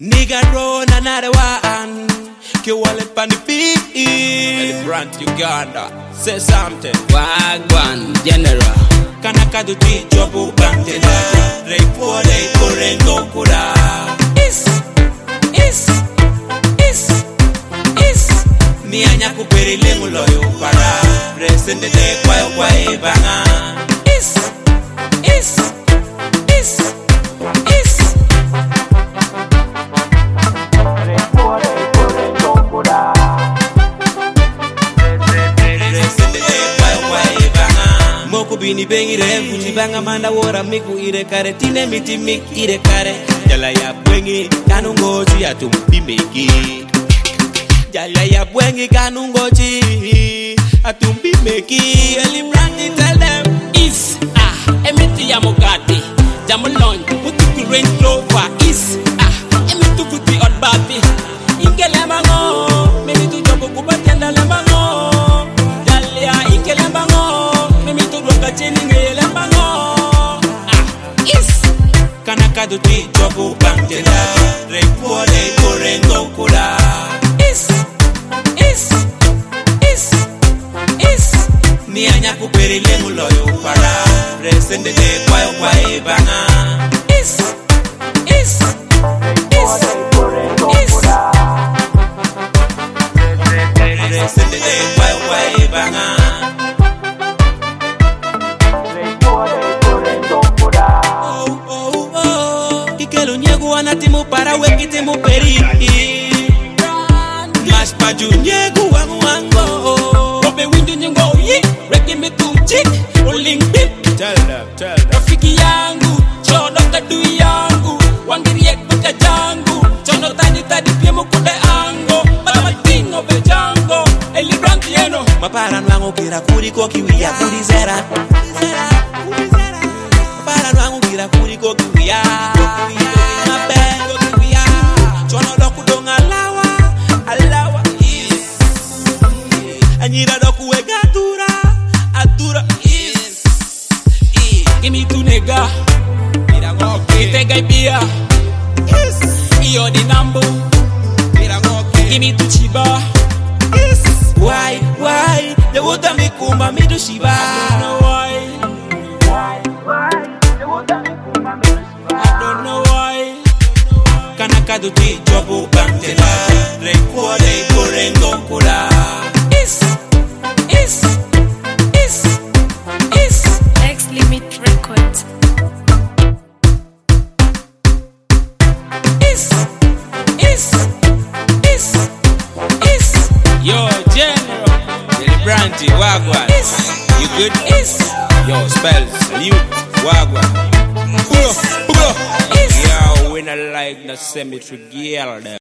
Nigga run another one. Kiwale pan the beat. Brand Uganda. Say something. Wagwan General. Kanaka do ti jobu bantela. Repole korengo kura. Nianya kuperile muloyo para. Presende de kwa banga. Moko bini bengi re futi banga manda wora miku ire kare tine miti mik ire kare jala ya bwengi kanungoji atumbi meki jala ya bwengi kanungoji atumbi meki eli brandi tell them Is emiti ya mogati jamulon mutu Range Rover is emitu futi on babi ingele mango menitu jobo kubatenda le mango jala ingele mango Kanaka do ti jobu bantela. Repole korengo kura. Nianya kuperile muloyo para. Presende de kwa banga. Presende de kwa banga. Kikelo nyegu anatimu para wekitimu peri. Mas paju nyegu wangu. Obe windu nyingo yi reki mitu chik rolling bip. Tell them. Rafiki yangu chono kadu yangu wangiri yek buka jangu chono tadi pia mukude ango matamating obe jango eli brand yeno Mapara nwangu kira kuri koki wia kuri zera. Mapara nwangu kira kuri koki wia. Anyira doku wega adura is. Give me two nigga Itega ibia Iyo di nambo Give me two chiba Why? The water me kumba me do shiba. I don't know why Kanaka do ti jobu bantela. Repole korengo kura. X-Limit Records. Yo General Brandy Wagwan. You good? Yo spells salute Wagwan. Yo, we not like the cemetery girl there.